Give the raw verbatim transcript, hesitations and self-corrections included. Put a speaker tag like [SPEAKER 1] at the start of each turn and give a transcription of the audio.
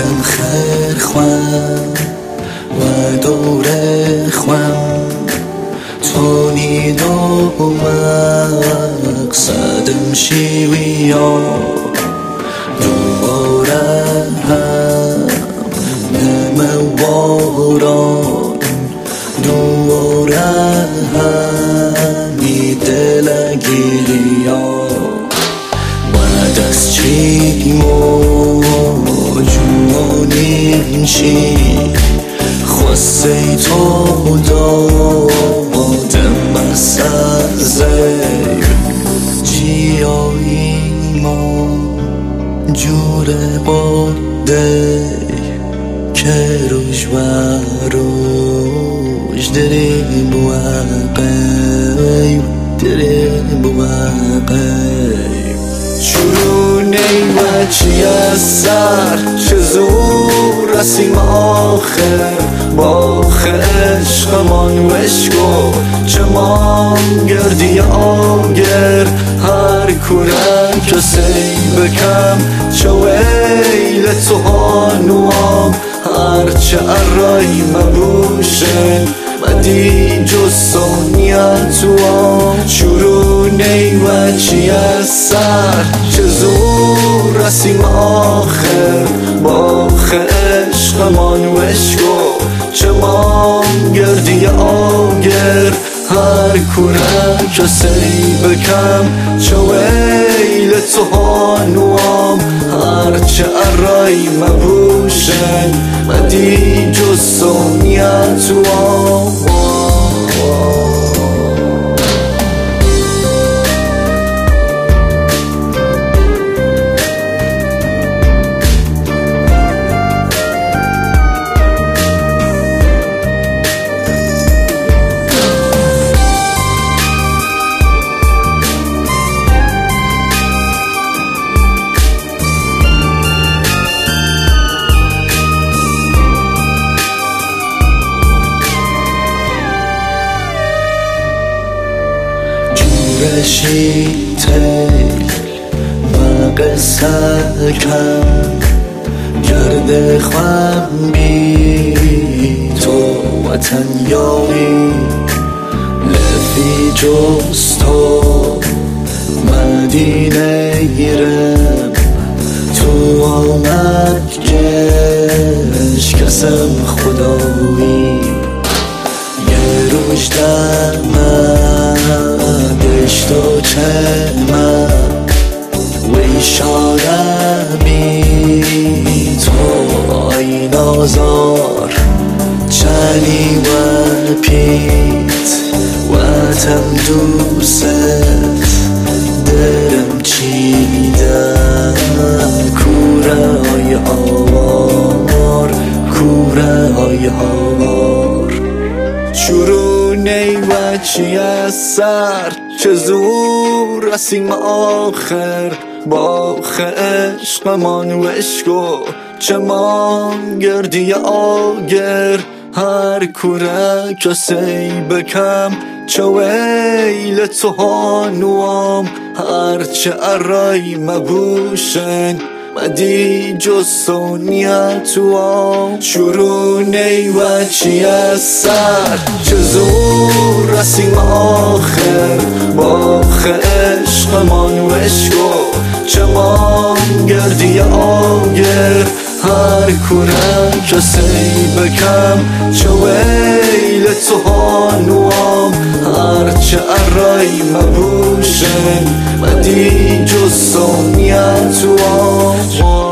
[SPEAKER 1] دم خیر خوام و دوره خوام تو نیدو مقصدم شیوی ها دوباره هم نمواران دوباره همی دلگیری ها و دست چیم و جوانین چی خواسته تو دادم از زیر جیایی ما جور باده که روش و روش دریم و قیم دریم و قیم چونه و چی از سر چه زور رسیم آخر باخ عشقمان وشکو چه مان گردی آگر هر کورن کسی بکم چه ویل تو هانوام هرچه ارای مبوشن بدی جز سونیتوام چرونه و چی از سر چه زور رسیم آخر باخ عشقمان وشکو چه مان گردی آگر هر کورن کسی بکم چه ویل تو هانوام هرچه ارای مبوشن بدی جز سونیتوام رشی تیل و قصه کم گرد خوام بی تو وطن یاری لفی جز تو مدینه گیرم تو آمد گش کسم خدایی یه روش دمدش تو چمه وی شادمی تو آی نازار چلی و پیت و تم دوست درم چیدم کوره های آوار کوره های آوار چرونه و چی از سر چه زور رسیم آخر باخ عشقمان وشکو چه مان گردی آگر هر کوره کسی بکم چه ویل تو هانوام هرچه ارای مبوشن بدی جز سونیتوام چرونه و چی از سر چه زور رسیم آخر باخ عشقمان وشکو چه مان گردی آگر هر کوره کسی بکم چه ویل تو هانوام هرچه ارای مبوشن بدی جز سونیتوام